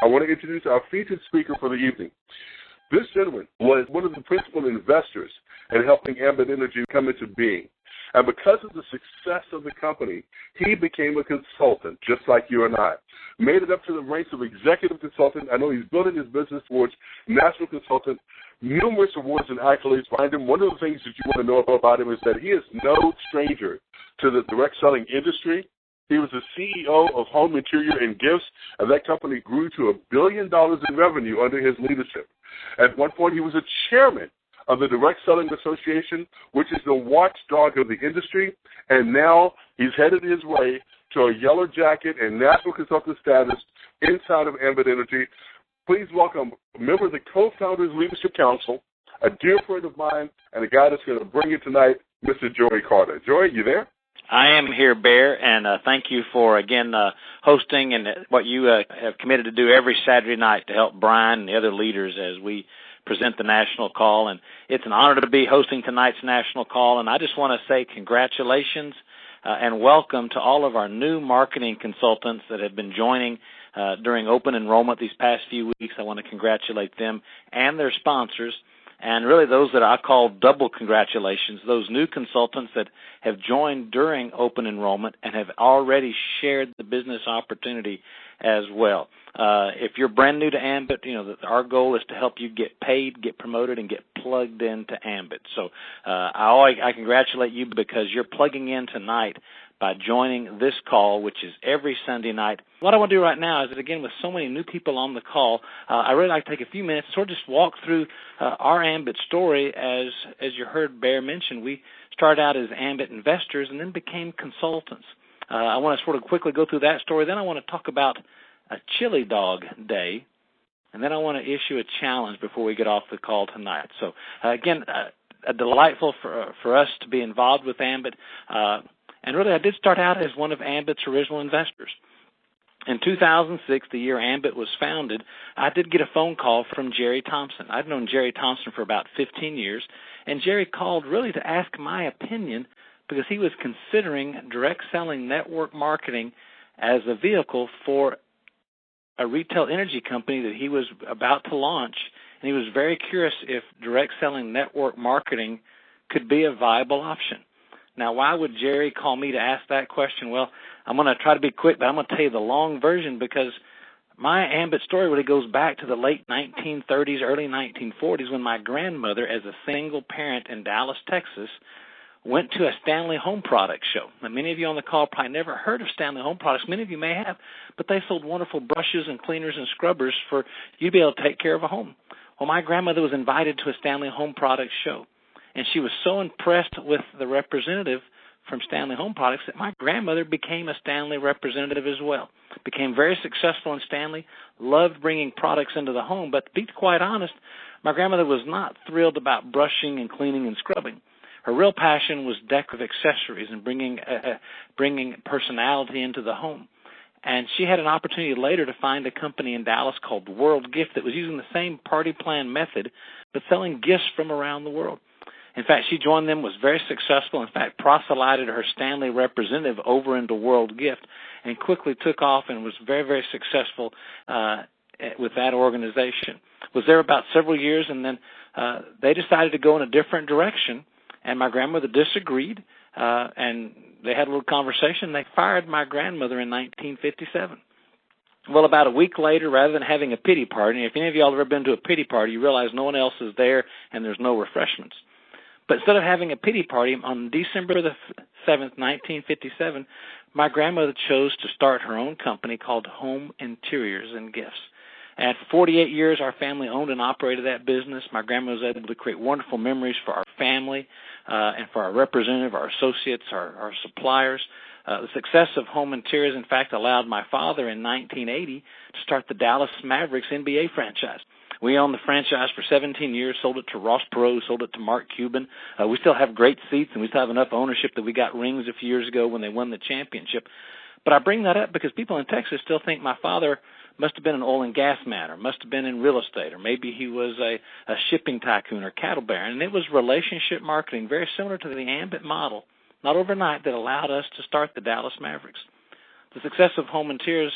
I want to introduce our featured speaker for the evening. This gentleman was one of the principal investors in helping Ambit Energy come into being. And because of the success of the company, he became a consultant, just like you and I. Made it up to the ranks of executive consultant. I know he's building his business towards national consultant, numerous awards and accolades behind him. One of the things that you want to know about him is that he is no stranger to the direct selling industry. He was the CEO of Home Interior and Gifts, and that company grew to $1 billion in revenue under his leadership. At one point, he was a chairman of the Direct Selling Association, which is the watchdog of the industry, and now he's headed his way to a yellow jacket and national consultant status inside of Ambit Energy. Please welcome a member of the Co-Founders Leadership Council, a dear friend of mine, and a guy that's going to bring it tonight, Mr. Joey Carter. Joey, you there? I am here, Bear, and thank you for, again, hosting and what you have committed to do every Saturday night to help Brian and the other leaders as we present the national call. And it's an honor to be hosting tonight's national call, and I just want to say congratulations and welcome to all of our new marketing consultants that have been joining during open enrollment these past few weeks. I want to congratulate them and their sponsors. And really those that I call double congratulations, those new consultants that have joined during open enrollment and have already shared the business opportunity as well. If you're brand new to Ambit, you know, our goal is to help you get paid, get promoted, and get plugged into Ambit. So I congratulate you because you're plugging in tonight by joining this call, which is every Sunday night. What I want to do right now is that, again, with so many new people on the call, I really like to take a few minutes to sort of just walk through our Ambit story. As you heard Bear mention, we started out as Ambit investors and then became consultants. I want to sort of quickly go through that story. Then I want to talk about a chili dog day, and then I want to issue a challenge before we get off the call tonight. So, again, delightful for us to be involved with Ambit. And really, I did start out as one of Ambit's original investors. In 2006, the year Ambit was founded, I did get a phone call from Jerry Thompson. I'd known Jerry Thompson for about 15 years, and Jerry called really to ask my opinion because he was considering direct selling network marketing as a vehicle for a retail energy company that he was about to launch, and he was very curious if direct selling network marketing could be a viable option. Now, why would Jerry call me to ask that question? Well, I'm going to try to be quick, but I'm going to tell you the long version because my Ambit story really goes back to the late 1930s, early 1940s when my grandmother, as a single parent in Dallas, Texas, went to a Stanley Home Products show. Now, many of you on the call probably never heard of Stanley Home Products. Many of you may have, but they sold wonderful brushes and cleaners and scrubbers for you to be able to take care of a home. Well, my grandmother was invited to a Stanley Home Products show, and she was so impressed with the representative from Stanley Home Products that my grandmother became a Stanley representative as well. Became very successful in Stanley, loved bringing products into the home, but to be quite honest, my grandmother was not thrilled about brushing and cleaning and scrubbing. Her real passion was decorative accessories and bringing personality into the home. And she had an opportunity later to find a company in Dallas called World Gift that was using the same party plan method, but selling gifts from around the world. In fact, she joined them, was very successful, in fact, proselyted her Stanley representative over into World Gift and quickly took off and was very, very successful with that organization. Was there about several years, and then they decided to go in a different direction, and my grandmother disagreed, and they had a little conversation. They fired my grandmother in 1957. Well, about a week later, rather than having a pity party, and if any of y'all have ever been to a pity party, you realize no one else is there and there's no refreshments. But instead of having a pity party, on December the 7th, 1957, my grandmother chose to start her own company called Home Interiors and Gifts. And for 48 years, our family owned and operated that business. My grandma was able to create wonderful memories for our family and for our representative, our associates, our suppliers. The success of Home Interiors, in fact, allowed my father in 1980 to start the Dallas Mavericks NBA franchise. We owned the franchise for 17 years, sold it to Ross Perot, sold it to Mark Cuban. We still have great seats, and we still have enough ownership that we got rings a few years ago when they won the championship. But I bring that up because people in Texas still think my father must have been an oil and gas man, or must have been in real estate, or maybe he was a shipping tycoon or cattle baron. And it was relationship marketing, very similar to the Ambit model, not overnight, that allowed us to start the Dallas Mavericks. The success of Home Interiors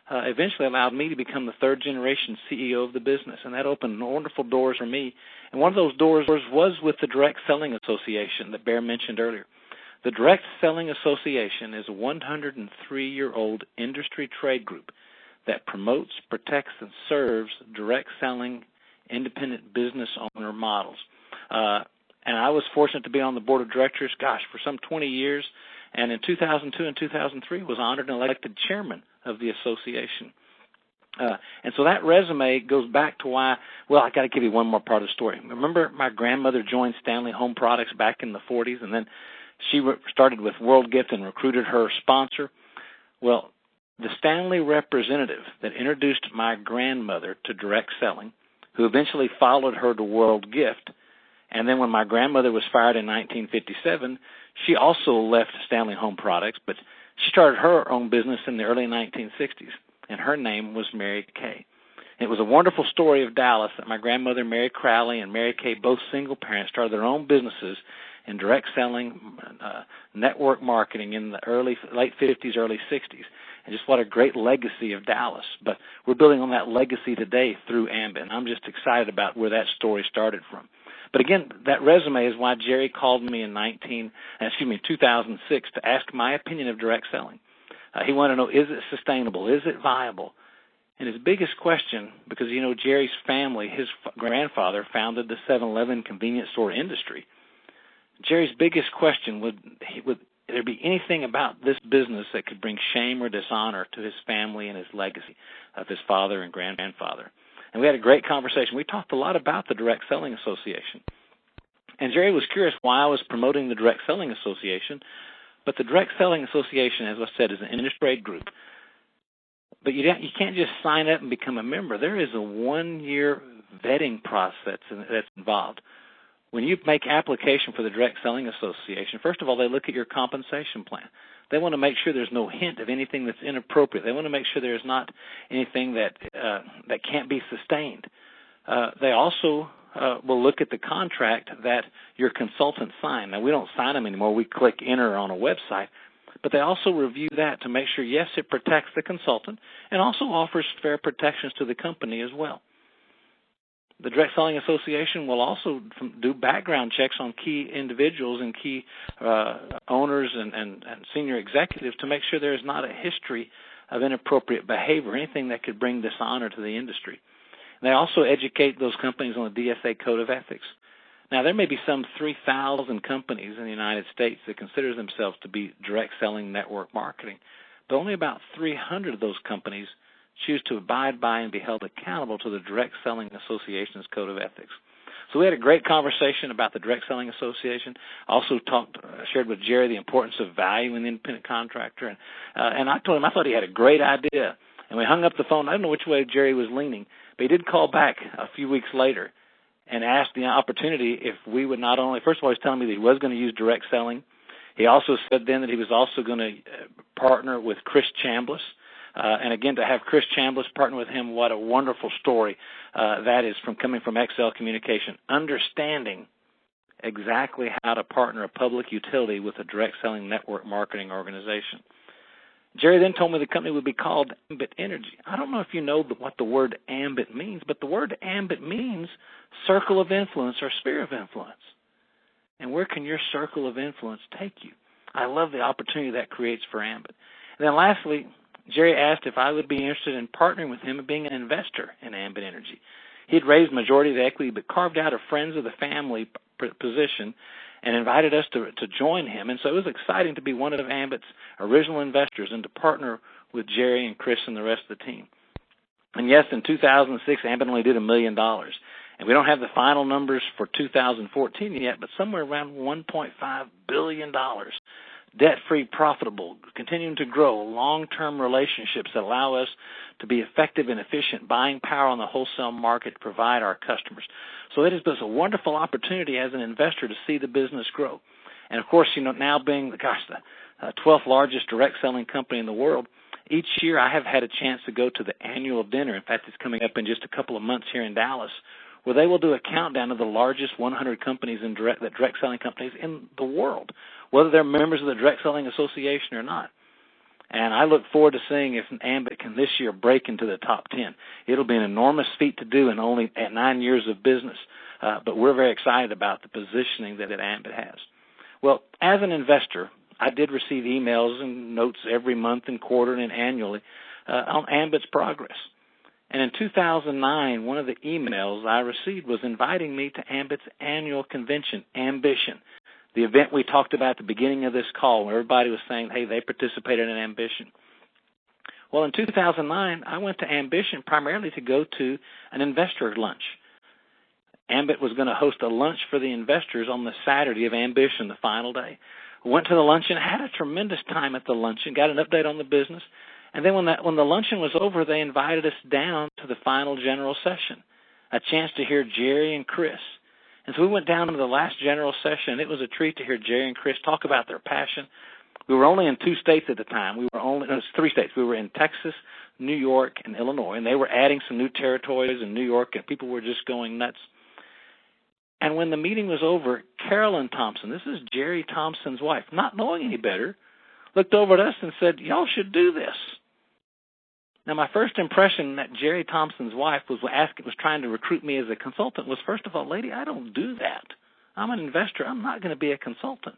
eventually allowed me to become the third-generation CEO of the business, and that opened wonderful doors for me. And one of those doors was with the Direct Selling Association that Bear mentioned earlier. The Direct Selling Association is a 103-year-old industry trade group that promotes, protects, and serves direct selling independent business owner models. And I was fortunate to be on the board of directors, for some 20 years, and in 2002 and 2003 was honored and elected chairman of the association. And so that resume goes back to why, I got to give you one more part of the story. Remember my grandmother joined Stanley Home Products back in the 40s, and then she started with World Gift and recruited her sponsor. Well, the Stanley representative that introduced my grandmother to direct selling, who eventually followed her to World Gift, and then when my grandmother was fired in 1957, she also left Stanley Home Products, but she started her own business in the early 1960s, and her name was Mary Kay. It was a wonderful story of Dallas that my grandmother, Mary Crowley, and Mary Kay, both single parents, started their own businesses in direct selling, network marketing in the late 50s, early 60s. And just what a great legacy of Dallas. But we're building on that legacy today through Ambit, and I'm just excited about where that story started from. But again, that resume is why Jerry called me in 2006 to ask my opinion of direct selling. He wanted to know, is it sustainable? Is it viable? And his biggest question, because, Jerry's family, his grandfather founded the 7-Eleven convenience store industry. Jerry's biggest question would there be anything about this business that could bring shame or dishonor to his family and his legacy of his father and grandfather? And we had a great conversation. We talked a lot about the Direct Selling Association. And Jerry was curious why I was promoting the Direct Selling Association. But the Direct Selling Association, as I said, is an industry trade group. But you can't just sign up and become a member. There is a 1-year vetting process that's involved. When you make application for the Direct Selling Association, first of all, they look at your compensation plan. They want to make sure there's no hint of anything that's inappropriate. They want to make sure there's not anything that can't be sustained. They also will look at the contract that your consultant signed. Now, we don't sign them anymore. We click enter on a website. But they also review that to make sure, yes, it protects the consultant and also offers fair protections to the company as well. The Direct Selling Association will also do background checks on key individuals and key owners and senior executives to make sure there is not a history of inappropriate behavior, anything that could bring dishonor to the industry. And they also educate those companies on the DSA Code of Ethics. Now, there may be some 3,000 companies in the United States that consider themselves to be direct selling network marketing, but only about 300 of those companies choose to abide by and be held accountable to the Direct Selling Association's Code of Ethics. So we had a great conversation about the Direct Selling Association. Also shared with Jerry the importance of value in the independent contractor. And I told him I thought he had a great idea. And we hung up the phone. I don't know which way Jerry was leaning, but he did call back a few weeks later and asked the opportunity if we would not only, first of all, he was telling me that he was going to use direct selling. He also said then that he was also going to partner with Chris Chambliss. And again, to have Chris Chambliss partner with him, what a wonderful story that is coming from XL Communication, understanding exactly how to partner a public utility with a direct selling network marketing organization. Jerry then told me the company would be called Ambit Energy. I don't know if you know what the word Ambit means, but the word Ambit means circle of influence or sphere of influence. And where can your circle of influence take you? I love the opportunity that creates for Ambit. And then lastly, Jerry asked if I would be interested in partnering with him and being an investor in Ambit Energy. He'd raised majority of the equity, but carved out a friends of the family position and invited us to join him. And so it was exciting to be one of Ambit's original investors and to partner with Jerry and Chris and the rest of the team. And yes, in 2006, Ambit only did $1 million. And we don't have the final numbers for 2014 yet, but somewhere around $1.5 billion. Debt-free, profitable, continuing to grow, long-term relationships that allow us to be effective and efficient, buying power on the wholesale market to provide our customers. So it is just a wonderful opportunity as an investor to see the business grow. And, of course, now being, the 12th largest direct selling company in the world, each year I have had a chance to go to the annual dinner. In fact, it's coming up in just a couple of months here in Dallas, where they will do a countdown of the largest 100 companies direct selling companies in the world, whether they're members of the Direct Selling Association or not. And I look forward to seeing if Ambit can this year break into the top 10. It'll be an enormous feat to do in only at 9 years of business, but we're very excited about the positioning that Ambit has. Well, as an investor, I did receive emails and notes every month and quarter and annually on Ambit's progress. And in 2009, one of the emails I received was inviting me to Ambit's annual convention, Ambition, the event we talked about at the beginning of this call, where everybody was saying, hey, they participated in Ambition. Well, in 2009, I went to Ambition primarily to go to an investor lunch. Ambit was going to host a lunch for the investors on the Saturday of Ambition, the final day. Went to the luncheon, had a tremendous time at the luncheon, got an update on the business. And then when the luncheon was over, they invited us down to the final general session, a chance to hear Jerry and Chris. And so we went down to the last general session. It was a treat to hear Jerry and Chris talk about their passion. We were only in 2 states at the time. It was 3 states. We were in Texas, New York, and Illinois. And they were adding some new territories in New York, and people were just going nuts. And when the meeting was over, Carolyn Thompson, this is Jerry Thompson's wife, not knowing any better, looked over at us and said, y'all should do this. Now, my first impression that Jerry Thompson's wife was trying to recruit me as a consultant was, first of all, lady, I don't do that. I'm an investor. I'm not going to be a consultant.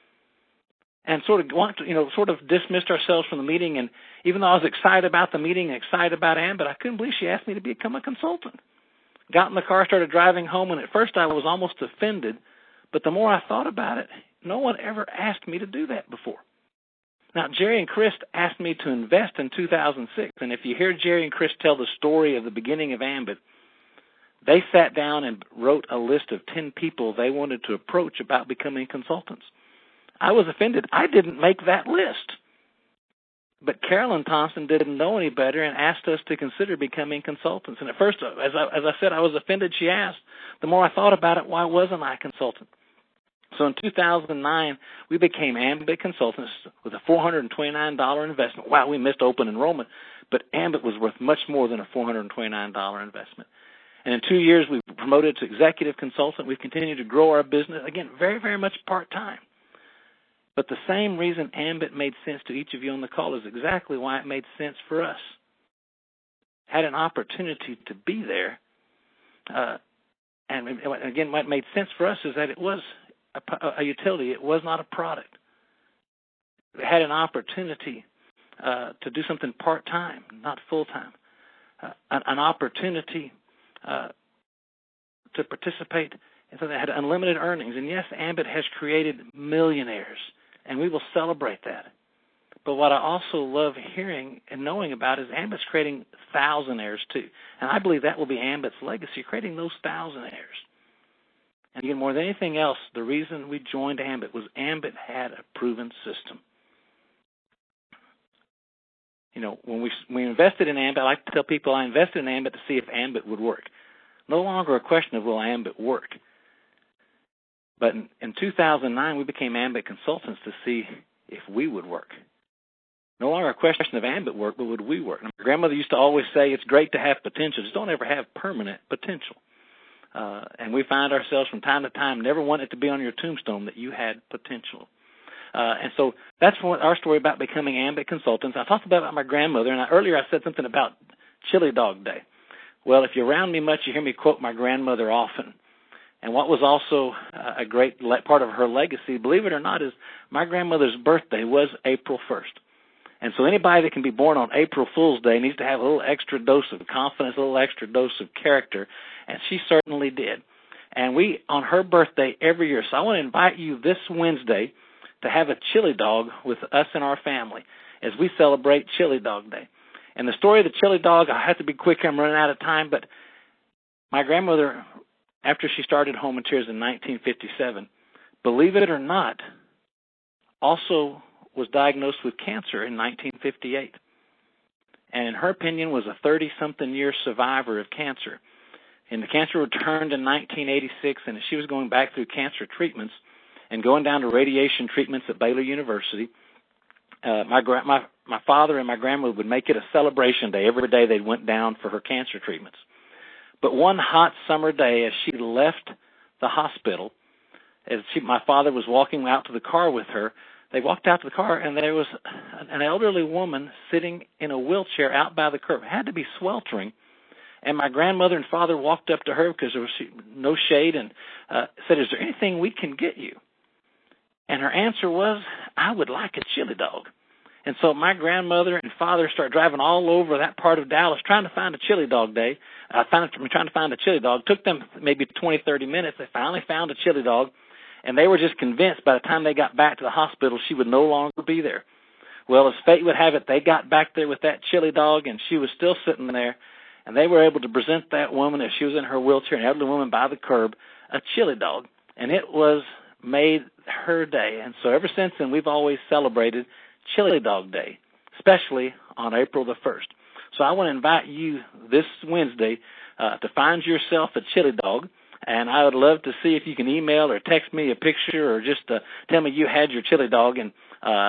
And sort of dismissed ourselves from the meeting. And even though I was excited about the meeting and excited about Ambit, I couldn't believe she asked me to become a consultant. Got in the car, started driving home, and at first I was almost offended. But the more I thought about it, no one ever asked me to do that before. Now, Jerry and Chris asked me to invest in 2006, and if you hear Jerry and Chris tell the story of the beginning of Ambit, they sat down and wrote a list of 10 people they wanted to approach about becoming consultants. I was offended. I didn't make that list. But Carolyn Thompson didn't know any better and asked us to consider becoming consultants. And at first, as I said, I was offended she asked. The more I thought about it, why wasn't I a consultant? So in 2009, we became Ambit consultants with a $429 investment. Wow, we missed open enrollment, but Ambit was worth much more than a $429 investment. And in 2 years, we promoted to executive consultant. We've continued to grow our business, again, very, very much part-time. But the same reason Ambit made sense to each of you on the call is exactly why it made sense for us. Had an opportunity to be there. And again, what made sense for us is that it was a utility. It was not a product. It had an opportunity to do something part-time, not full-time. An opportunity to participate in something that had unlimited earnings. And yes, Ambit has created millionaires, and we will celebrate that. But what I also love hearing and knowing about is Ambit's creating thousandaires too. And I believe that will be Ambit's legacy, creating those thousandaires. And again, more than anything else, the reason we joined Ambit was Ambit had a proven system. You know, when we invested in Ambit, I like to tell people I invested in Ambit to see if Ambit would work. No longer a question of will Ambit work. But in 2009, we became Ambit consultants to see if we would work. No longer a question of Ambit work, but would we work? And my grandmother used to always say it's great to have potential. Just don't ever have permanent potential. And we find ourselves from time to time never want it to be on your tombstone that you had potential. And so that's what our story about becoming Ambit consultants. I talked about my grandmother, and earlier I said something about Chili Dog Day. Well, if you're around me much, you hear me quote my grandmother often. And what was also a great part of her legacy, believe it or not, is my grandmother's birthday was April 1st. And so anybody that can be born on April Fool's Day needs to have a little extra dose of confidence, a little extra dose of character, and she certainly did. And we, on her birthday every year, so I want to invite you this Wednesday to have a chili dog with us and our family as we celebrate Chili Dog Day. And the story of the chili dog, I have to be quick, I'm running out of time, but my grandmother, after she started Home in Tears in 1957, believe it or not, also was diagnosed with cancer in 1958. And in her opinion was a 30-something year survivor of cancer. And the cancer returned in 1986, and as she was going back through cancer treatments and going down to radiation treatments at Baylor University, my father and my grandmother would make it a celebration day. Every day they went down for her cancer treatments. But one hot summer day, as she left the hospital, my father was walking out to the car with her, they walked out to the car, and there was an elderly woman sitting in a wheelchair out by the curb. It had to be sweltering. And my grandmother and father walked up to her because there was no shade and said, "Is there anything we can get you?" And her answer was, "I would like a chili dog." And so my grandmother and father started driving all over that part of Dallas trying to find a chili dog day. Trying to find a chili dog. Took them maybe 20, 30 minutes. They finally found a chili dog, and they were just convinced by the time they got back to the hospital she would no longer be there. Well, as fate would have it, they got back there with that chili dog, and she was still sitting there. And they were able to present that woman, as she was in her wheelchair, an elderly woman by the curb, a chili dog. And it was made her day. And so ever since then, we've always celebrated Chili Dog Day, especially on April the 1st. So I want to invite you this Wednesday to find yourself a chili dog. And I would love to see if you can email or text me a picture or just tell me you had your chili dog and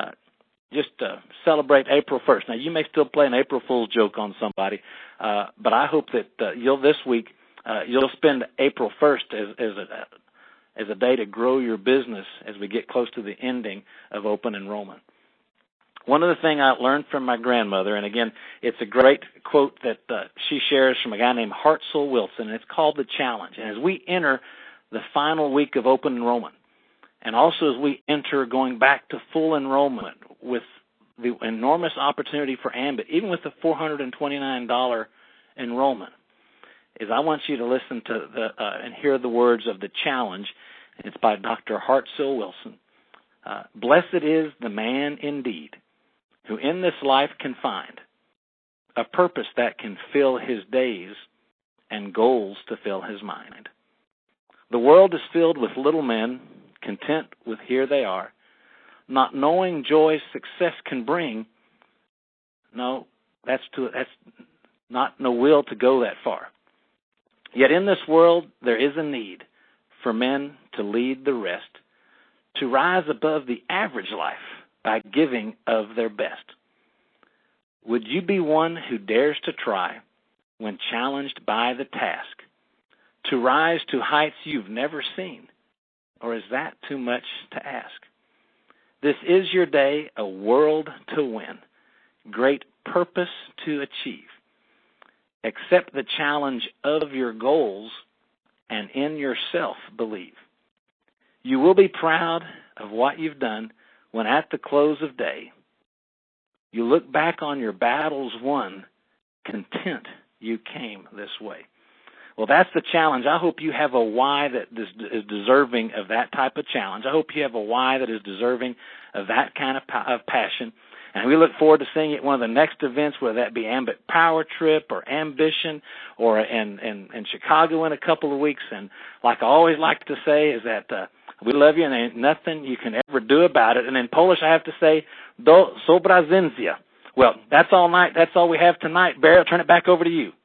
just celebrate April 1st. Now, you may still play an April Fool's joke on somebody, but I hope that this week you'll spend April 1st as a day to grow your business as we get close to the ending of open enrollment. One other thing I learned from my grandmother, and again, it's a great quote that she shares from a guy named Hartzell Wilson, and it's called The Challenge. And as we enter the final week of open enrollment, and also as we enter going back to full enrollment with the enormous opportunity for AMBIT, even with the $429 enrollment, is I want you to listen to and hear the words of The Challenge. It's by Dr. Hartzell Wilson. Blessed is the man indeed who in this life can find a purpose that can fill his days and goals to fill his mind. The world is filled with little men, content with here they are, not knowing joy success can bring. No, that's not no will to go that far. Yet in this world there is a need for men to lead the rest, to rise above the average life by giving of their best. Would you be one who dares to try, when challenged by the task, to rise to heights you've never seen? Or is that too much to ask? This is your day, a world to win, great purpose to achieve. Accept the challenge of your goals and in yourself believe. You will be proud of what you've done when at the close of day you look back on your battles won, content you came this way. Well, that's the challenge. I hope you have a why that is deserving of that type of challenge. I hope you have a why that is deserving of that kind of passion. And we look forward to seeing you at one of the next events, whether that be AMBIT Power Trip or Ambition or in Chicago in a couple of weeks. And like I always like to say is that we love you and there ain't nothing you can ever do about it. And in Polish I have to say, do sobrazinzia. Well, that's all night. That's all we have tonight. Barry, I'll turn it back over to you.